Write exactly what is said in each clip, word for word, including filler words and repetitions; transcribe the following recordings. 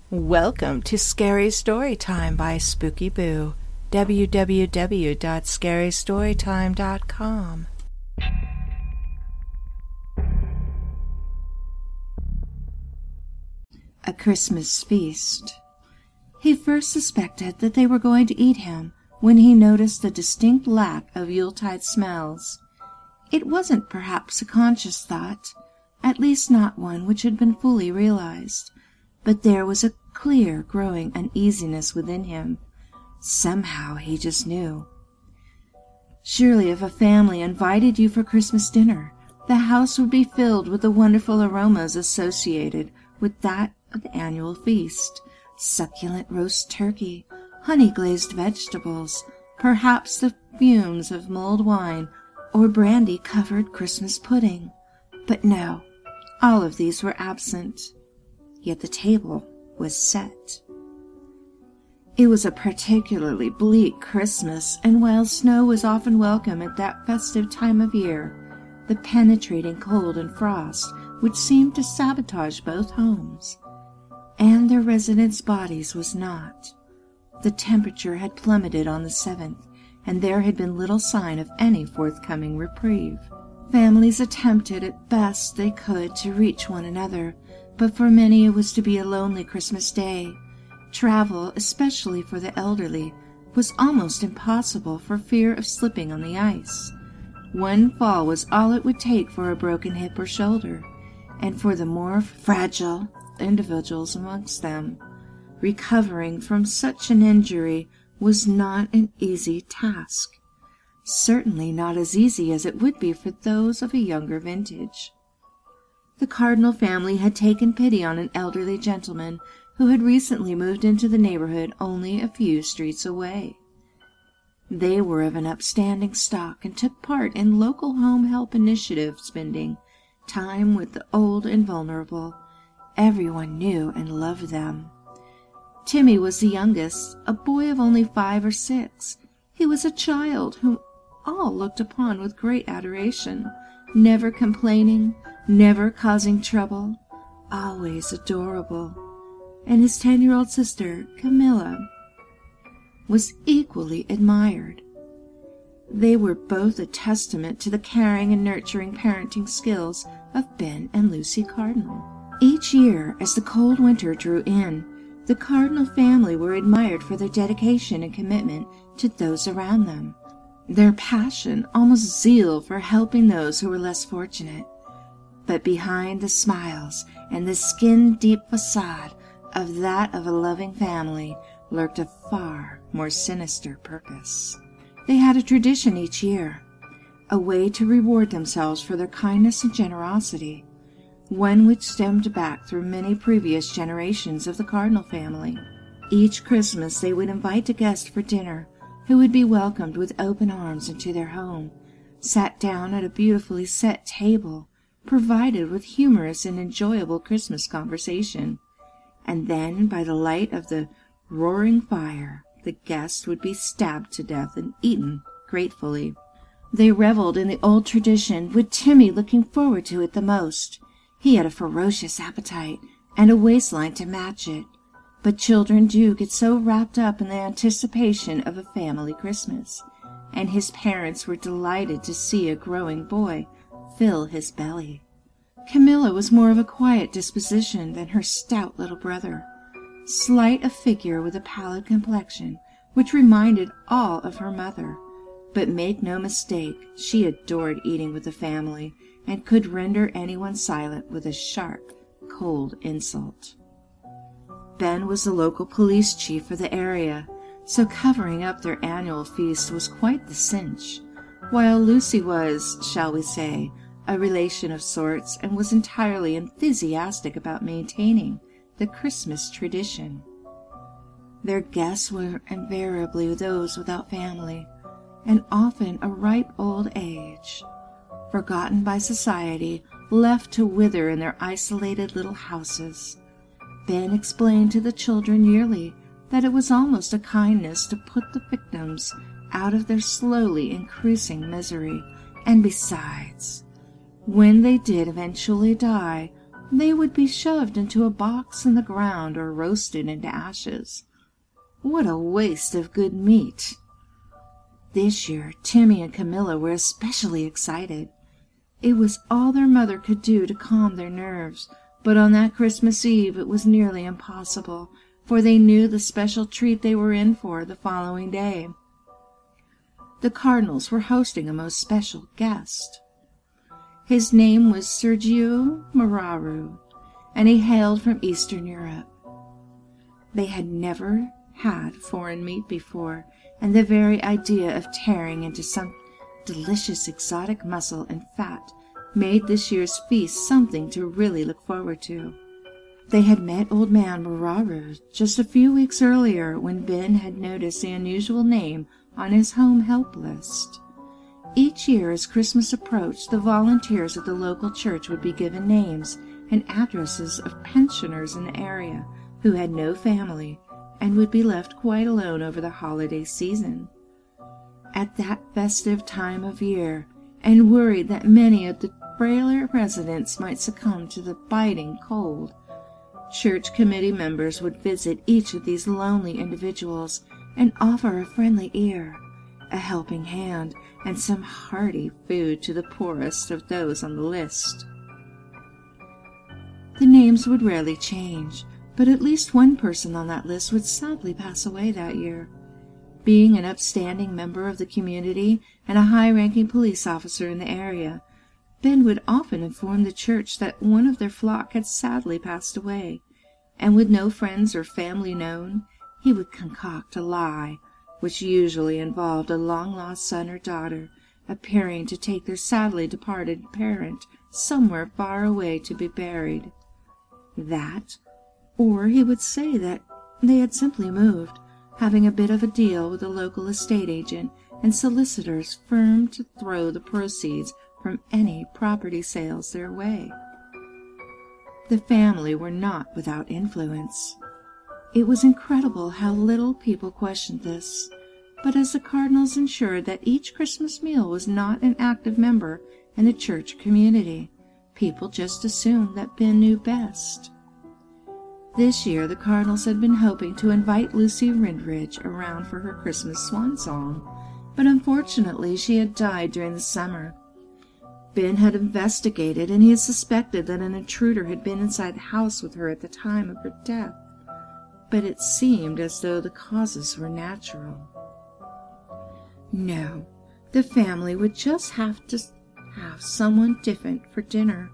Welcome to Scary Storytime by Spooky Boo. w w w dot scary storytime dot com. A Christmas Feast. He first suspected that they were going to eat him when he noticed a distinct lack of Yuletide smells. It wasn't perhaps a conscious thought, at least not one which had been fully realized, but there was a clear growing uneasiness within him. Somehow he just knew. Surely if a family invited you for Christmas dinner, the house would be filled with the wonderful aromas associated with that of the annual feast. Succulent roast turkey, honey-glazed vegetables, perhaps the fumes of mulled wine or brandy-covered Christmas pudding. But no, all of these were absent. Yet the table was set. It was a particularly bleak Christmas, and while snow was often welcome at that festive time of year, the penetrating cold and frost which seemed to sabotage both homes and their residents' bodies was not. The temperature had plummeted on the seventh, and there had been little sign of any forthcoming reprieve. Families attempted at best they could to reach one another, but for many it was to be a lonely Christmas day. Travel, especially for the elderly, was almost impossible for fear of slipping on the ice. One fall was all it would take for a broken hip or shoulder, and for the more fragile individuals amongst them, recovering from such an injury was not an easy task. Certainly not as easy as it would be for those of a younger vintage. The Cardinal family had taken pity on an elderly gentleman who had recently moved into the neighborhood only a few streets away. They were of an upstanding stock and took part in local home help initiative, spending time with the old and vulnerable. Everyone knew and loved them. Timmy was the youngest, a boy of only five or six. He was a child whom all looked upon with great adoration, never complaining, never causing trouble, always adorable. And his ten-year-old sister, Camilla, was equally admired. They were both a testament to the caring and nurturing parenting skills of Ben and Lucy Cardinal. Each year, as the cold winter drew in, the Cardinal family were admired for their dedication and commitment to those around them, their passion, almost zeal, for helping those who were less fortunate. But behind the smiles and the skin-deep facade of that of a loving family lurked a far more sinister purpose. They had a tradition each year, a way to reward themselves for their kindness and generosity, one which stemmed back through many previous generations of the Cardinal family. Each Christmas they would invite a guest for dinner who would be welcomed with open arms into their home, sat down at a beautifully set table, provided with humorous and enjoyable Christmas conversation, and then by the light of the roaring fire the guest would be stabbed to death and eaten gratefully. They reveled in the old tradition, with Timmy looking forward to it the most. He had a ferocious appetite and a waistline to match it, but children do get so wrapped up in the anticipation of a family Christmas, and his parents were delighted to see a growing boy fill his belly. Camilla was more of a quiet disposition than her stout little brother, slight of figure with a pallid complexion which reminded all of her mother. But make no mistake, she adored eating with the family, and could render anyone silent with a sharp, cold insult. Ben was the local police chief for the area, so covering up their annual feast was quite the cinch, while Lucy was, shall we say, a relation of sorts, and was entirely enthusiastic about maintaining the Christmas tradition. Their guests were invariably those without family, and often a ripe old age, forgotten by society, left to wither in their isolated little houses. Ben explained to the children yearly that it was almost a kindness to put the victims out of their slowly increasing misery, and besides, when they did eventually die, they would be shoved into a box in the ground or roasted into ashes. What a waste of good meat! This year, Timmy and Camilla were especially excited. It was all their mother could do to calm their nerves, but on that Christmas Eve it was nearly impossible, for they knew the special treat they were in for the following day. The Cardinals were hosting a most special guest. His name was Sergio Moraru, and he hailed from Eastern Europe. They had never had foreign meat before, and the very idea of tearing into some delicious exotic muscle and fat made this year's feast something to really look forward to. They had met old man Moraru just a few weeks earlier when Ben had noticed the unusual name on his home help list. Each year as Christmas approached, the volunteers at the local church would be given names and addresses of pensioners in the area who had no family and would be left quite alone over the holiday season. At that festive time of year, and worried that many of the frailer residents might succumb to the biting cold, church committee members would visit each of these lonely individuals and offer a friendly ear, a helping hand, and some hearty food to the poorest of those on the list. The names would rarely change, but at least one person on that list would sadly pass away that year. Being an upstanding member of the community and a high-ranking police officer in the area, Ben would often inform the church that one of their flock had sadly passed away, and with no friends or family known, he would concoct a lie, which usually involved a long-lost son or daughter appearing to take their sadly departed parent somewhere far away to be buried. That, or he would say that they had simply moved, having a bit of a deal with a local estate agent and solicitors firm to throw the proceeds from any property sales their way. The family were not without influence. It was incredible how little people questioned this, but as the Cardinals ensured that each Christmas meal was not an active member in the church community, people just assumed that Ben knew best. This year the Cardinals had been hoping to invite Lucy Rindridge around for her Christmas swan song, but unfortunately she had died during the summer. Ben had investigated, and he had suspected that an intruder had been inside the house with her at the time of her death, but it seemed as though the causes were natural. No, the family would just have to have someone different for dinner.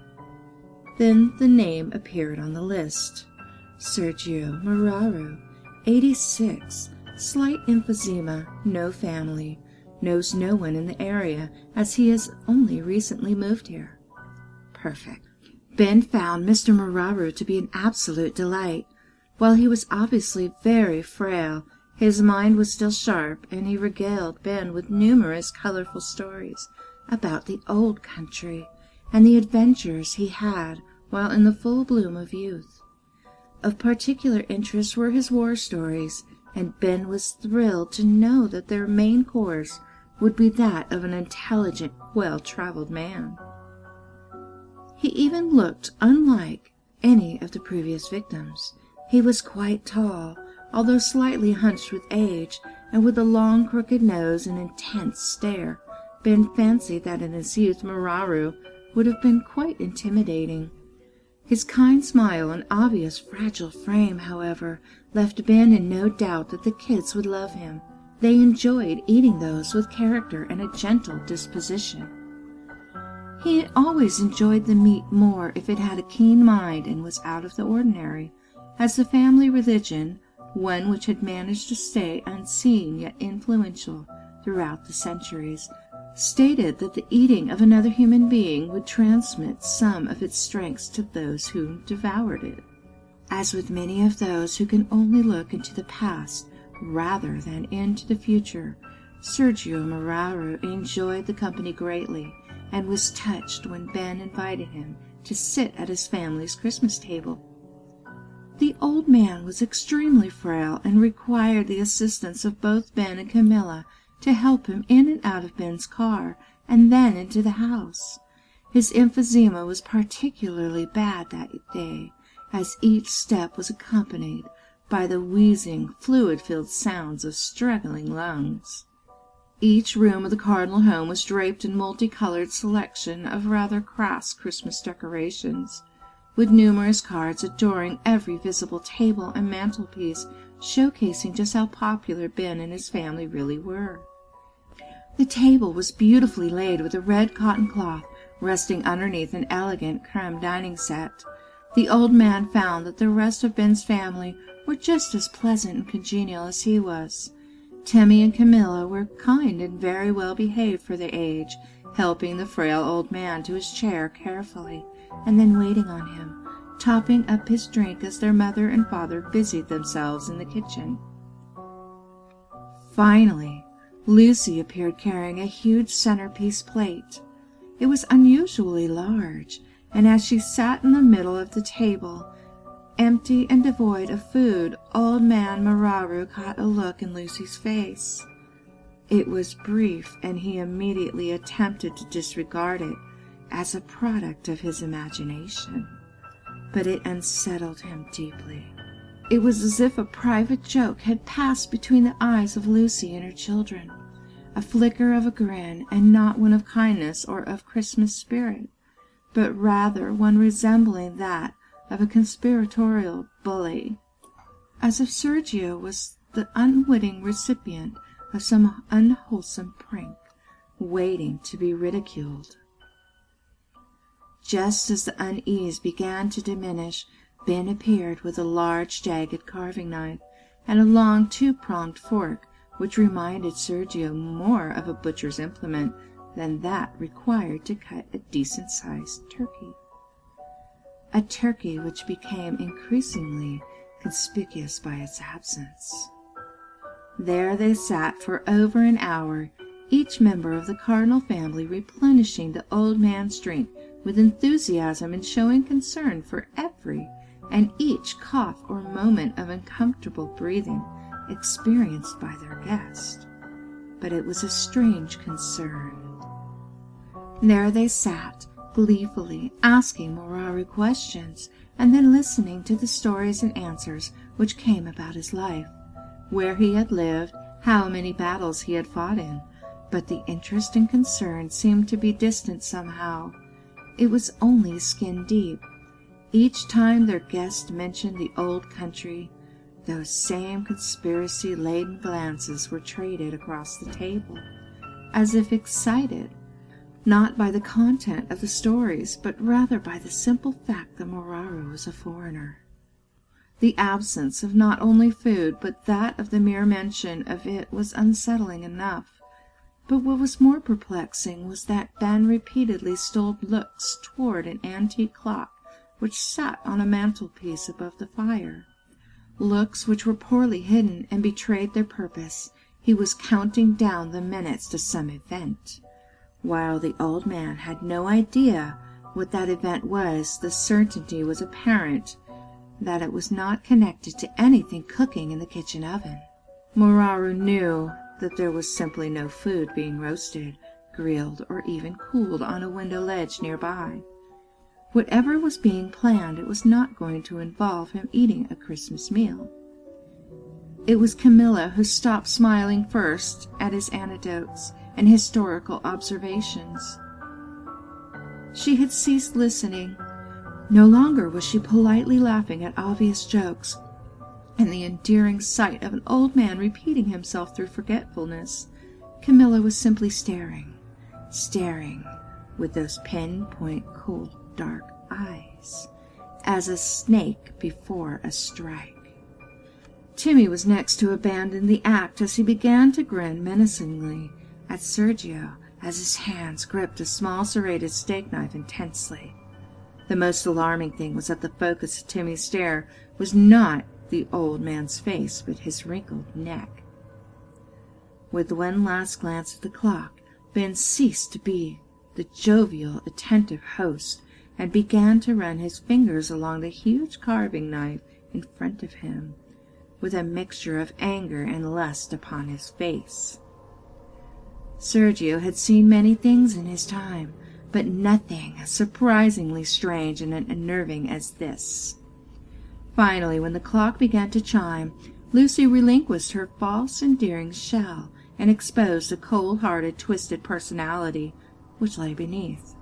Then the name appeared on the list. Sergio Moraru, eighty-six, slight emphysema, no family, knows no one in the area as he has only recently moved here. Perfect. Ben found Mister Moraru to be an absolute delight. While he was obviously very frail, his mind was still sharp, and he regaled Ben with numerous colorful stories about the old country and the adventures he had while in the full bloom of youth. Of particular interest were his war stories, and Ben was thrilled to know that their main course would be that of an intelligent, well-traveled man. He even looked unlike any of the previous victims. He was quite tall, although slightly hunched with age, and with a long, crooked nose and intense stare. Ben fancied that in his youth Moraru would have been quite intimidating. His kind smile and obvious fragile frame, however, left Ben in no doubt that the kids would love him. They enjoyed eating those with character and a gentle disposition. He had always enjoyed the meat more if it had a keen mind and was out of the ordinary, as the family religion, one which had managed to stay unseen yet influential throughout the centuries, stated that the eating of another human being would transmit some of its strengths to those who devoured it. As with many of those who can only look into the past rather than into the future, Sergio Moraru enjoyed the company greatly and was touched when Ben invited him to sit at his family's Christmas table. The old man was extremely frail and required the assistance of both Ben and Camilla to help him in and out of Ben's car and then into the house. His emphysema was particularly bad that day, as each step was accompanied by the wheezing, fluid-filled sounds of struggling lungs. Each room of the Cardinal home was draped in multicolored selection of rather crass Christmas decorations, with numerous cards adoring every visible table and mantelpiece, showcasing just how popular Ben and his family really were. The table was beautifully laid with a red cotton cloth resting underneath an elegant creme dining set. The old man found that the rest of Ben's family were just as pleasant and congenial as he was. Timmy and Camilla were kind and very well behaved for their age, helping the frail old man to his chair carefully, and then waiting on him, topping up his drink as their mother and father busied themselves in the kitchen. Finally, Lucy appeared carrying a huge centerpiece plate. It was unusually large, and as she sat in the middle of the table, empty and devoid of food, old man Moraru caught a look in Lucy's face. It was brief, and he immediately attempted to disregard it as a product of his imagination. But it unsettled him deeply. It was as if a private joke had passed between the eyes of Lucy and her children, a flicker of a grin, and not one of kindness or of Christmas spirit, but rather one resembling that of a conspiratorial bully, as if Sergio was the unwitting recipient of some unwholesome prank, waiting to be ridiculed. Just as the unease began to diminish, Ben appeared with a large, jagged carving knife and a long two-pronged fork, which reminded Sergio more of a butcher's implement than that required to cut a decent-sized turkey. A turkey which became increasingly conspicuous by its absence. There they sat for over an hour, each member of the Cardinal family replenishing the old man's drink with enthusiasm and showing concern for every and each cough or moment of uncomfortable breathing experienced by their guest. But it was a strange concern. There they sat, gleefully asking Moraru questions, and then listening to the stories and answers which came about his life, where he had lived, how many battles he had fought in, but the interest and concern seemed to be distant somehow. It was only skin deep. Each time their guest mentioned the old country, those same conspiracy-laden glances were traded across the table, as if excited, not by the content of the stories, but rather by the simple fact that Moraru was a foreigner. The absence of not only food, but that of the mere mention of it was unsettling enough. But what was more perplexing was that Ben repeatedly stole looks toward an antique clock which sat on a mantelpiece above the fire. Looks which were poorly hidden and betrayed their purpose. He was counting down the minutes to some event. While the old man had no idea what that event was, the certainty was apparent that it was not connected to anything cooking in the kitchen oven. Moraru knew that there was simply no food being roasted, grilled, or even cooled on a window ledge nearby. Whatever was being planned, it was not going to involve him eating a Christmas meal. It was Camilla who stopped smiling first at his anecdotes and historical observations. She had ceased listening. No longer was she politely laughing at obvious jokes and the endearing sight of an old man repeating himself through forgetfulness. Camilla was simply staring, staring with those pinpoint, cool, dark eyes, as a snake before a strike. Timmy was next to abandon the act as he began to grin menacingly at Sergio as his hands gripped a small serrated steak knife intensely. The most alarming thing was that the focus of Timmy's stare was not the old man's face, but his wrinkled neck. With one last glance at the clock, Ben ceased to be the jovial, attentive host and began to run his fingers along the huge carving knife in front of him, with a mixture of anger and lust upon his face. Sergio had seen many things in his time, but nothing as surprisingly strange and unnerving as this. Finally, when the clock began to chime, Lucy relinquished her false, endearing shell and exposed the cold-hearted, twisted personality which lay beneath.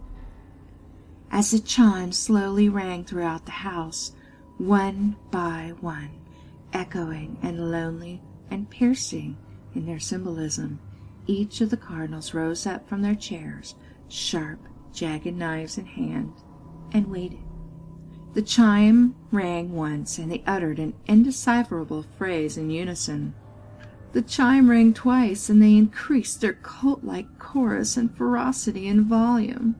As the chimes slowly rang throughout the house, one by one, echoing and lonely and piercing in their symbolism, each of the cardinals rose up from their chairs, sharp, jagged knives in hand, and waited. The chime rang once, and they uttered an indecipherable phrase in unison. The chime rang twice, and they increased their cult-like chorus and ferocity in volume.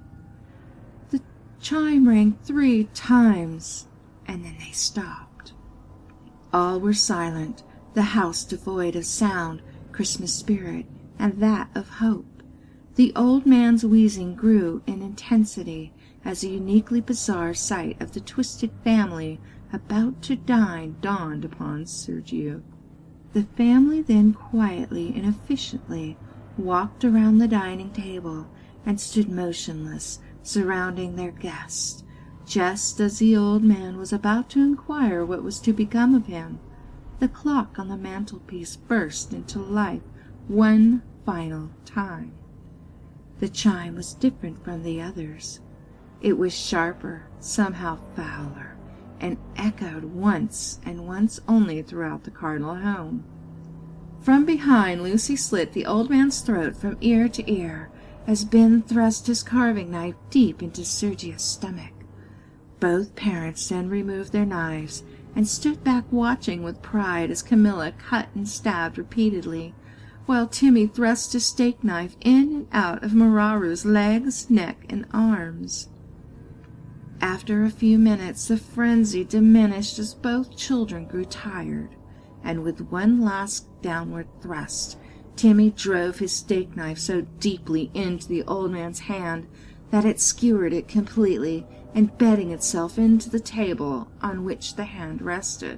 The chime rang three times, and then they stopped. All were silent, the house devoid of sound, Christmas spirit, and that of hope. The old man's wheezing grew in intensity as a uniquely bizarre sight of the twisted family about to dine dawned upon Sergio. The family then quietly and efficiently walked around the dining table and stood motionless, surrounding their guest. Just as the old man was about to inquire what was to become of him, the clock on the mantelpiece burst into life one final time. The chime was different from the others. It was sharper, somehow fouler, and echoed once and once only throughout the cardinal home. From behind, Lucy slit the old man's throat from ear to ear as Ben thrust his carving knife deep into Sergio's stomach. Both parents then removed their knives and stood back watching with pride as Camilla cut and stabbed repeatedly, while Timmy thrust his steak knife in and out of Mararu's legs, neck, and arms. After a few minutes, the frenzy diminished as both children grew tired, and with one last downward thrust, Timmy drove his steak knife so deeply into the old man's hand that it skewered it completely, embedding itself into the table on which the hand rested.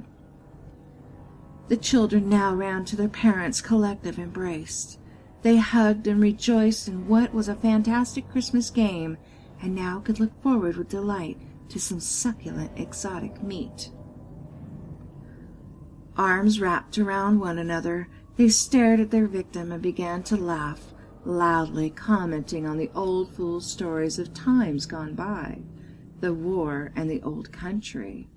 The children now ran to their parents' collective embrace. They hugged and rejoiced in what was a fantastic Christmas game, and now could look forward with delight to some succulent exotic meat. Arms wrapped around one another, they stared at their victim and began to laugh, loudly commenting on the old fool stories of times gone by, the war and the old country.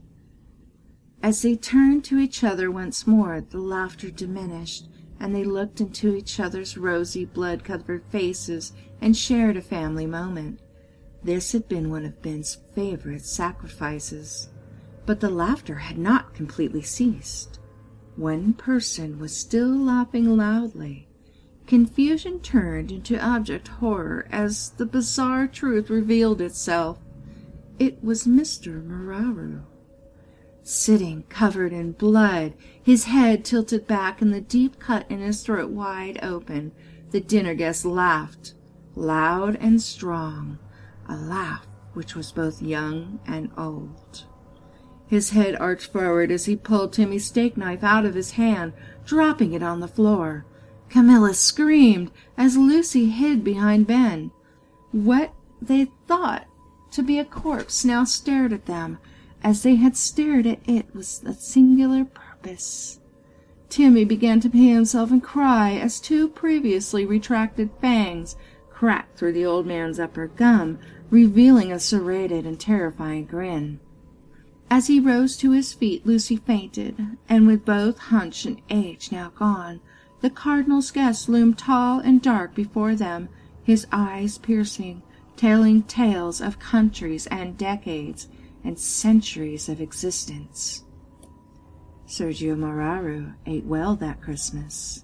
As they turned to each other once more, the laughter diminished, and they looked into each other's rosy, blood-covered faces and shared a family moment. This had been one of Ben's favorite sacrifices. But the laughter had not completely ceased. One person was still laughing loudly. Confusion turned into abject horror as the bizarre truth revealed itself. It was Mister Mararu. Sitting covered in blood, his head tilted back and the deep cut in his throat wide open, the dinner guest laughed, loud and strong, a laugh which was both young and old. His head arched forward as he pulled Timmy's steak knife out of his hand, dropping it on the floor. Camilla screamed as Lucy hid behind Ben. What they thought to be a corpse now stared at them, as they had stared at it with a singular purpose. Timmy began to pee himself and cry as two previously retracted fangs cracked through the old man's upper gum, revealing a serrated and terrifying grin. As he rose to his feet, Lucy fainted, and with both hunch and age now gone, the cardinal's guest loomed tall and dark before them, his eyes piercing, telling tales of countries and decades and centuries of existence. Sergio Mararu ate well that Christmas.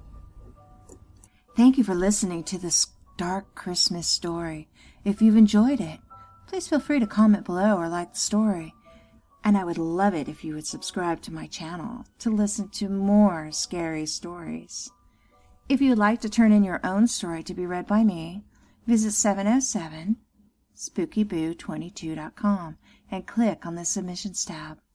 Thank you for listening to this dark Christmas story. If you've enjoyed it, please feel free to comment below or like the story. And I would love it if you would subscribe to my channel to listen to more scary stories. If you would like to turn in your own story to be read by me, visit seven oh seven spooky boo twenty-two dot com and click on the Submissions tab.